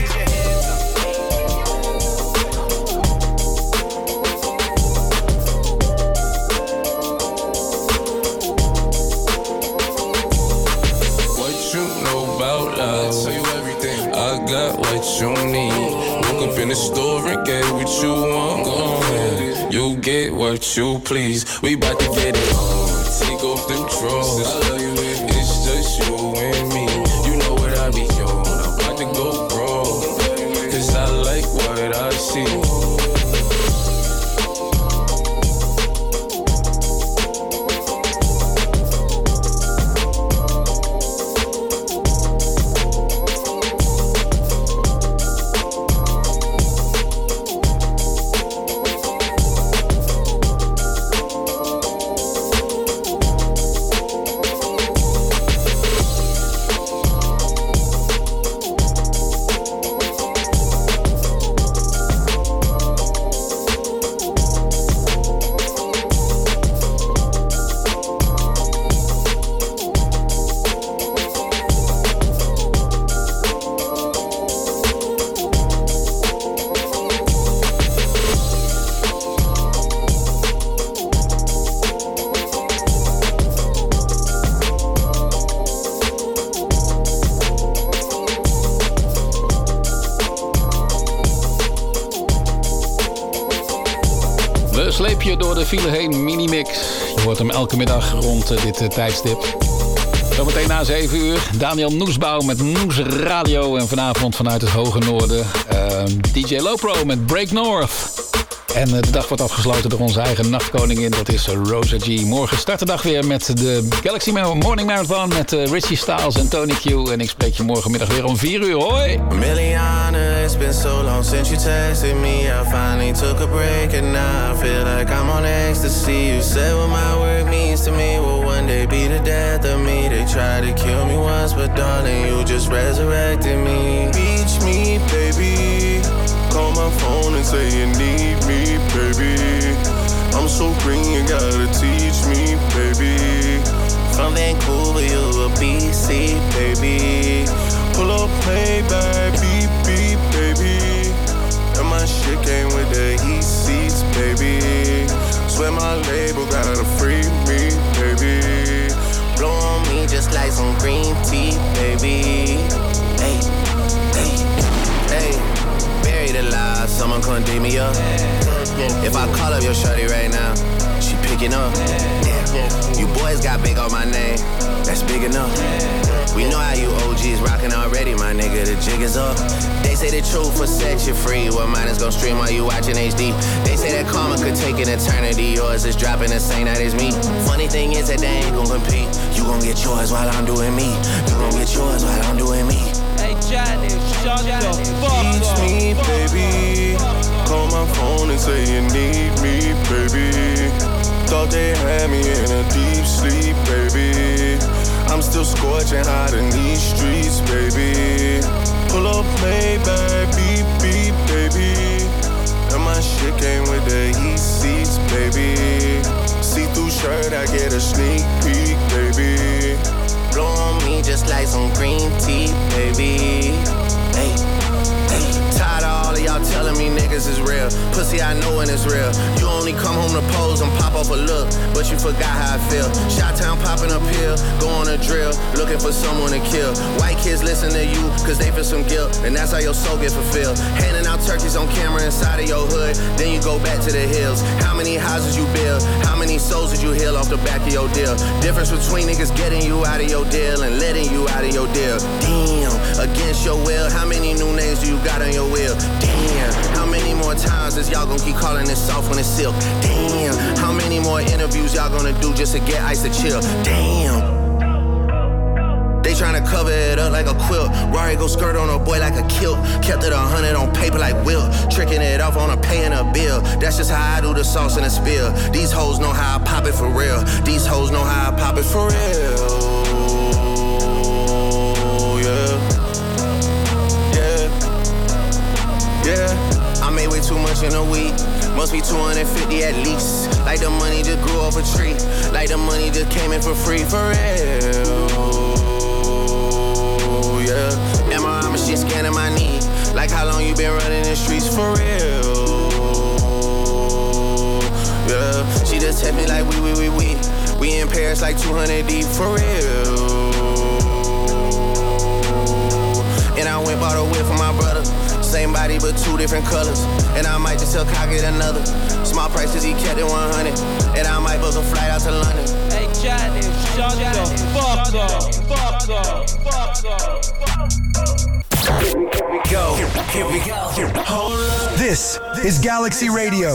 Got what you need. Woke up in the store and get what you want. Go ahead, you get what you please. We bout to get it on. Take off them drawers. I love you, it's just you and me. You know what I be on. I'm about to go wrong, cause I like what I see. Sleep je door de file heen, Minimix. Je hoort hem elke middag rond uh, dit uh, tijdstip. Zometeen na zeven uur, Daniel Noesbouw met Noes Radio. En vanavond vanuit het hoge noorden, uh, D J Lopro met Break North. En uh, de dag wordt afgesloten door onze eigen nachtkoningin, dat is uh, Rosa G. Morgen start de dag weer met de Galaxy Morning Marathon met uh, Richie Styles en Tony Q. En ik spreek je morgenmiddag weer om vier uur. Hoi! Milliana, it's been so long since you texted me. I finally took a break and now I feel like I'm on ecstasy. You said what my work means to me will one day be the death of me. They tried to kill me once, but darling, you just resurrected me. Reach me, baby. Call my phone and say you need me, baby. I'm so green, you gotta teach me, baby. From Vancouver, you a B C, baby. Pull up, play back, beep, beep, baby. And my shit came with the heat seats, baby. Swear my label gotta free me, baby. Blow on me just like some green tea, baby. Hey, hey, hey. Buried alive, someone couldn't dig me up. If I call up your shorty right now, she picking up. You boys got big on my name, that's big enough. We know how you O Gs rockin' already, my nigga, the jig is up. They say the truth will set you free, well mine is gon' stream while you watchin' H D. They say that karma could take an eternity, yours is dropping the same night as me. Funny thing is that they ain't gon' compete. You gon' get yours while I'm doing me. You gon' get yours while I'm doing me. Hey Johnny, shut the fuck up. Teach me, baby. Call my phone and say you need me, baby. Thought they had me in a deep sleep, baby. I'm still scorching hot in these streets, baby. Pull up, Maybach, beep, beep, baby. And my shit came with the heat shirt, I get a sneak peek, baby. Blow on me just like some green tea, baby. Hey, hey. Tired of all of y'all telling me niggas is real. Pussy, I know when it's real. You only come home to pose and pop off a look, but you forgot how I feel. Shot-town popping a pill, go on a drill, looking for someone to kill. White kids listen to you, cause they feel some guilt, and that's how your soul get fulfilled. Handing out turkeys on camera inside of your hood, then you go back to the hills. How many houses you build? How many souls did you heal off the back of your deal? Difference between niggas getting you out of your deal and letting you out of your deal. Damn, against your will, how many new names do you got on your will? Damn, how many more times is y'all gonna keep calling it soft when it's silk? Damn, how many more interviews y'all gonna do just to get ice to chill? Damn. They tryna cover it up like a quilt. Rari go skirt on a boy like a kilt. Kept it a hundred on paper like Wilt. Tricking it off on a paying a bill. That's just how I do the sauce in a spill. These hoes know how I pop it for real. These hoes know how I pop it for real. Yeah. Yeah. Yeah. I made way too much in a week. Must be two hundred fifty at least. Like the money just grew off a tree. Like the money just came in for free. For real. Yeah. M R I machine scanning my knee. Like how long you been running the streets for real? Yeah. She just hit me like we, we, we, we. We in Paris like two hundred deep for real. And I went bought a whip for my brother. Same body but two different colors. And I might just tell Kyle get another. Small price cause he kept it one hundred. And I might book a flight out to London. Hey Johnny, shut the fuck up. Fuck up. Fuck up. Here we go. Here we go. This is Galaxy Radio.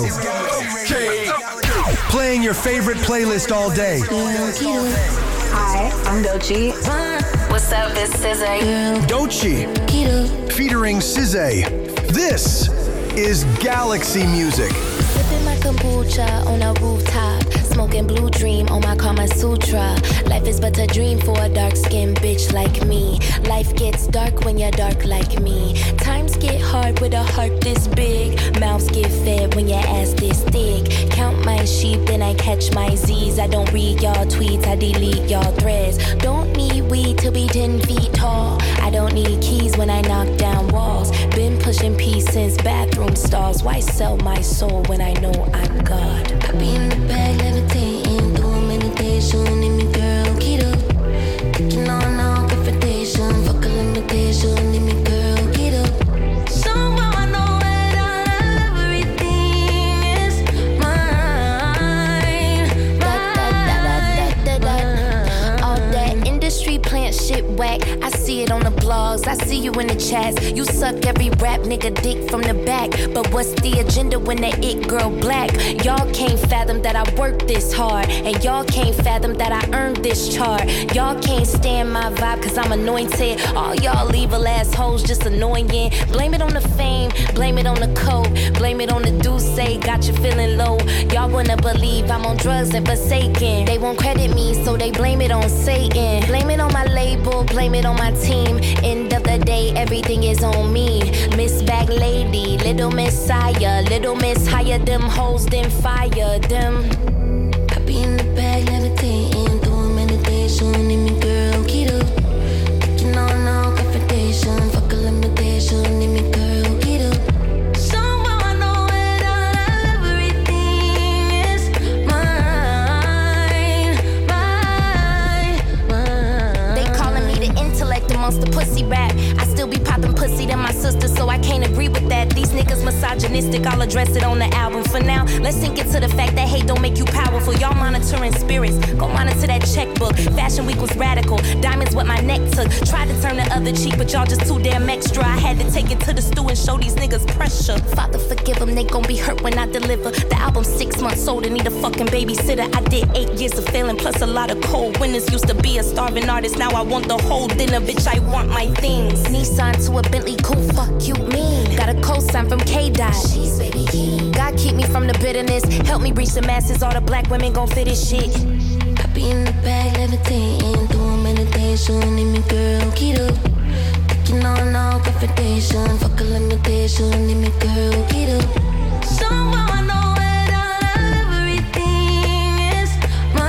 Playing your favorite playlist all day. Hi, I'm Doechii. What's up, it's S Z A. Doechii. Featuring S Z A. This is Galaxy Music. Sipping my kombucha on a rooftop. Smoking Blue Dream on my Kama Sutra. Life is but a dream for a dark-skinned bitch like me. Life gets dark when you're dark like me. Times get hard with a heart this big. Mouths get fed when your ass this thick. Count my sheep, then I catch my Z's. I don't read y'all tweets, I delete y'all threads. Don't need weed to be ten feet tall. I don't need keys when I knock down walls. Been pushing peace since bathroom stalls. Why sell my soul when I know I'm God? I be in the bag, levitating, doing meditation. In me, girl, keto. Taking on all confrontation. Fuck a limitation. In me, girl, keto. Somehow I know that everything is mine. Mine. Da, da, da, da, da, da. All that industry plant shit whack. I see it on the blogs. I see you in the chats. You suck every rap nigga dick from the back. But what's the agenda when that it girl black? Y'all can't fathom that I worked this hard. And y'all can't fathom that I earned this chart. Y'all can't stand my vibe cause I'm anointed. All y'all evil assholes just annoying. Blame it on the fame, blame it on the coke. Blame it on the Douce, got you feeling low. Y'all wanna believe I'm on drugs and forsaken. They won't credit me so they blame it on Satan. Blame it on my label, blame it on my team. End of the day, everything is on me. Miss Bag Lady, Little Messiah. Little Miss hire them hoes, then fire them. I be in the bag, levitating, doing meditation. In me, girl, keto. Taking on all confrontation. Fuck a limitation. In me, girl, keto. Somehow I know that everything is mine. Mine. Mine. They calling me the intellect amongst the pussy rap. I still be popping pussy than my sister, so I can't agree with that. These niggas misogynistic, I'll address it on the album. For now, let's sink it to the fact that hate don't make you powerful. Y'all monitoring spirits, go monitor that checkbook. Fashion week was radical, diamonds what my neck took. Tried to turn the other cheek, but y'all just too damn extra. I had to take it to the stew and show these niggas pressure. Father forgive them, they gon' be hurt when I deliver. The album's six months old and need a fucking babysitter. I did eight years of failing, plus a lot of cold winners. Used to be a starving artist, now I want the whole dinner. Bitch, I want my things. Nissan to a Bentley, cool, fuck you mean. Got a cosign from K-Dot. She's baby king. God keep me from the bitterness. Help me reach the masses, all the black women gon' fit this shit. I be in the bag, levitating, doing meditation. In me, girl, keto. Taking on all confrontation. Fuck a limitation. In me, girl, keto. Somehow I know that everything is mine.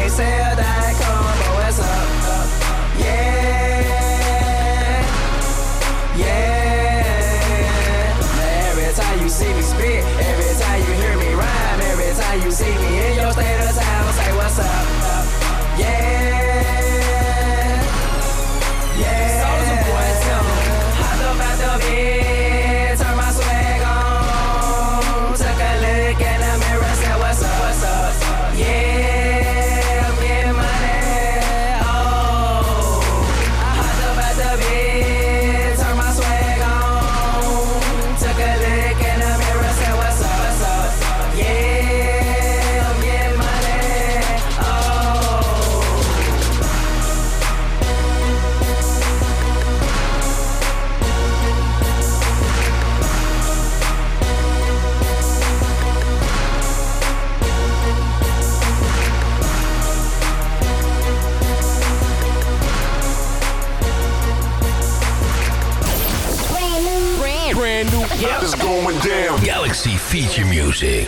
ain't said that, come on, but what's up? Yeah, yeah. Every time you see me spit, every time you hear me rhyme, every time you see me in your state of time, say what's up? Yeah, yeah. Soulja Boy, tell me, hop up out the bed, turn my swag on, took a look in the mirror, said what's up, what's up? Yeah, I'm getting money. Oh, I hopped up out the bed, turn my swag on, took a look in the mirror, said what's up, what's up? Yeah, I'm getting money. Oh. Brand, brand new. Yep. It's going down. Galaxy Feature Music.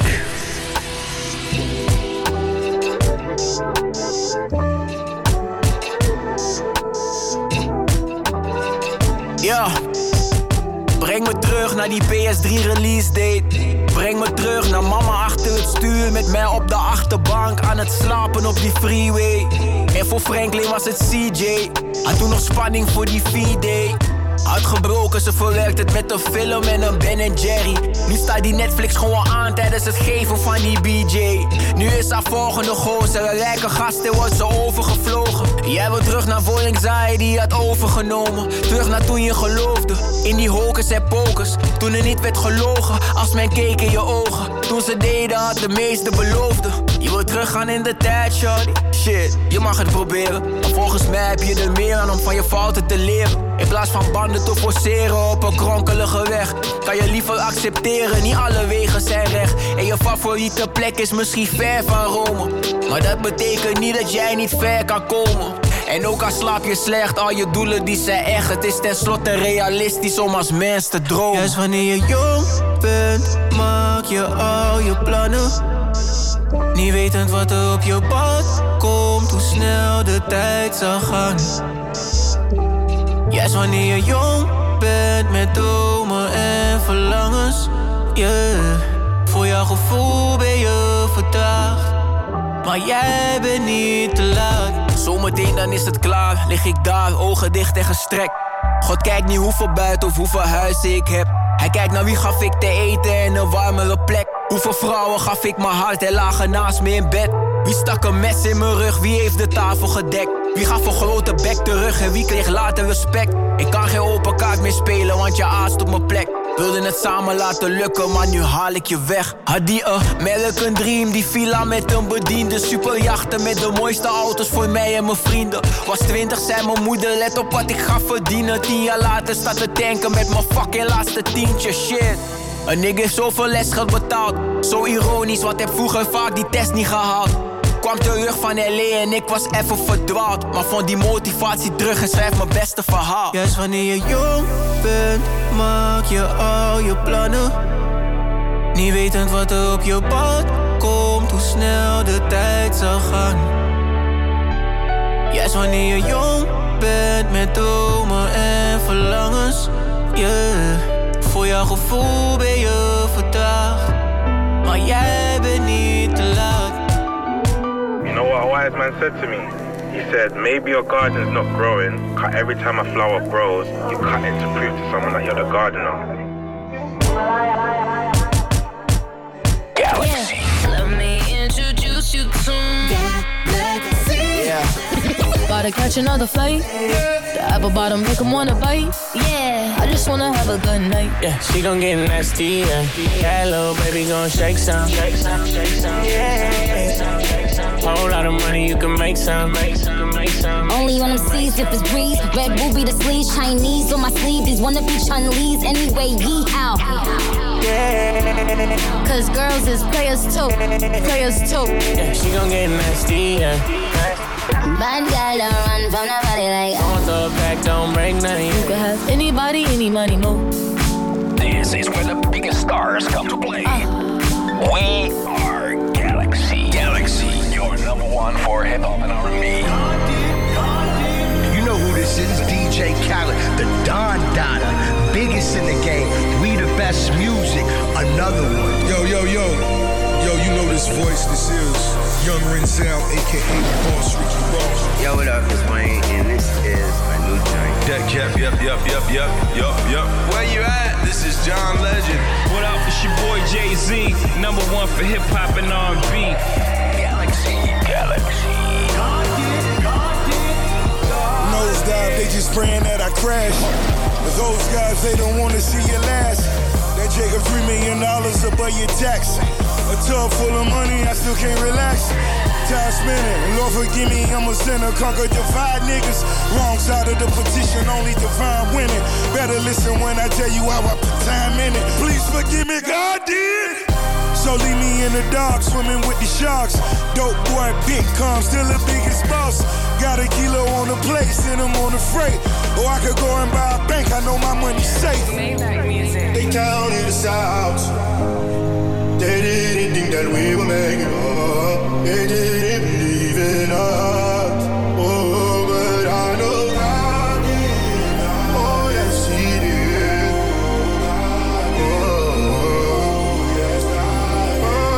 Ja, breng me terug naar die P S drie release date. Breng me terug naar mama achter het stuur, met mij op de achterbank aan het slapen op die freeway. En voor Franklin was het C J, had toen nog spanning voor die V-Day. Uitgebroken, ze verwerkt het met een film en een Ben en Jerry. Nu staat die Netflix gewoon aan tijdens het geven van die B J. Nu is haar volgende gozer, een rijke gast en wordt ze overgevlogen. Jij wil terug naar voor anxiety had overgenomen. Terug naar toen je geloofde in die hocus en pocus. Toen er niet werd gelogen als men keek in je ogen. Toen ze deden had de meeste beloofde. Je wil teruggaan in de tijd, shorty. Shit, je mag het proberen, maar volgens mij heb je er meer aan om van je fouten te leren. In plaats van banden te forceren op een kronkelige weg, kan je liever accepteren, niet alle wegen zijn recht. En je favoriete plek is misschien ver van Rome, maar dat betekent niet dat jij niet ver kan komen. En ook al slaap je slecht, al je doelen die zijn echt. Het is tenslotte realistisch om als mens te dromen. Juist wanneer je jong bent, maak je al je plannen. Niet wetend wat er op je pad komt, hoe snel de tijd zal gaan. Juist wanneer je jong bent met dromen en verlangens, yeah. Voor jouw gevoel ben je vertraagd, maar jij bent niet te laat. Zometeen dan is het klaar, lig ik daar, ogen dicht en gestrekt. God kijkt niet hoeveel buiten of hoeveel huizen ik heb. Hij kijkt naar wie gaf ik te eten en een warmere plek. Hoeveel vrouwen gaf ik mijn hart en lagen naast me in bed. Wie stak een mes in mijn rug, wie heeft de tafel gedekt? Wie gaf een grote bek terug en wie kreeg later respect? Ik kan geen open kaart meer spelen, want je aast op mijn plek. Wilde het samen laten lukken, maar nu haal ik je weg. Had die American Dream, die villa met een bediende. Superjachten met de mooiste auto's voor mij en mijn vrienden. Was twintig, zei mijn moeder, let op wat ik ga verdienen. Tien jaar later staat te tanken met mijn fucking laatste tientje, shit. Een nigga heeft zoveel lesgeld betaald. Zo ironisch, want heb vroeger vaak die test niet gehaald. Kwam terug van L A en ik was even verdwaald. Maar vond die motivatie terug en schrijf mijn beste verhaal. Juist wanneer je jong bent, maak je al je plannen. Niet wetend wat er op je pad komt, hoe snel de tijd zal gaan. Juist wanneer je jong bent met dromen en verlangens, yeah. Voor jouw gevoel ben je vertraagd, maar jij bent niet te laat. You know what a wise man said to me? He said, maybe your garden's not growing, cause every time a flower grows, you cut it to prove to someone that you're the gardener. Galaxy. Yeah. Let me introduce you to Galaxy. Yeah. About to catch another flight. The apple bottom make him wanna bite. Yeah, I just wanna have a good night. Yeah, she gon' get nasty. Yeah, that little baby gon' shake some. Shake some, shake some. Yeah, whole lot of money you can make some. Make some, make some. Only on them seas if it's breeze. Red ruby the sleeves, Chinese on my sleeve. These wanna be Chinese anyway. Yee how? Yeah. Cause girls is players too. Players too. Yeah, she gon' get nasty. Yeah. Bad girl don't run from nobody like on the back, don't break nothing. You could have anybody, any money, mo. This is where the biggest stars come to play. Uh. We are Galaxy. Galaxy, your number one for hip hop. Renzel, aka Boss Ricky Ross. Yo, what up? It's Wayne, and this is my new joint. Yep, yep, yep, yep, yep, yep, yep, yep. Where you at? This is John Legend. What up? It's your boy Jay-Z, number one for hip hop and R and B. Galaxy, Galaxy. Nosedive, they just praying that I crash. But those guys, they don't wanna see you last. That Jacob three million dollars above your tax. A tub full of money, I still can't relax. Time spinning, Lord forgive me, I'm a sinner. Conquer divide niggas. Wrong side of the petition, only divine winning. Better listen when I tell you how I put time in it. Please forgive me, God did. So leave me in the dark, swimming with the sharks. Dope boy, big calm, still the biggest boss. Got a kilo on the plate, send them on the freight. Or I could go and buy a bank, I know my money's safe. They counted us out. They didn't think that we would make it up. They didn't believe in us. Oh, but I know God did. Oh, yes, He did. Oh, yes, God.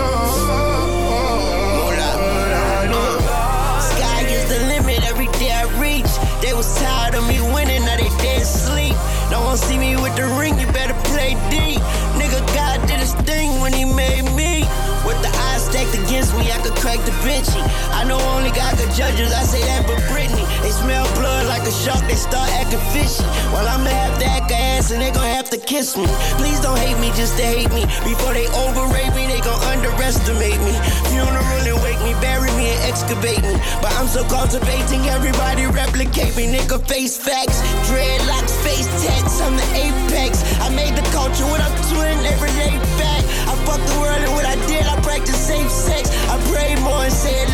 Oh, but I know. Sky is the limit every day I reach. They was tired of me winning, now they dead sleep. Don't wanna see me with the ring, you better play D. Nigga, God did his thing when he made me. With the odds stacked against me, I could crack the Vinci. I know only God could judge us, I say that but Britney. They smell blood like a shark, they start acting fishy. Well, I'ma have to act ass and they gon' have to kiss me. Please don't hate me just to hate me. Before they overrate me, they gon' underestimate me. Funeral and wake me, bury me and excavate me. But I'm so cultivating, everybody replicate me. Nigga, face facts, dreadlocks, face tats, I'm the apex. I made the culture, what I'm doing, everyday fact. I fucked the world and what I did, I practice safe sex. I prayed more and said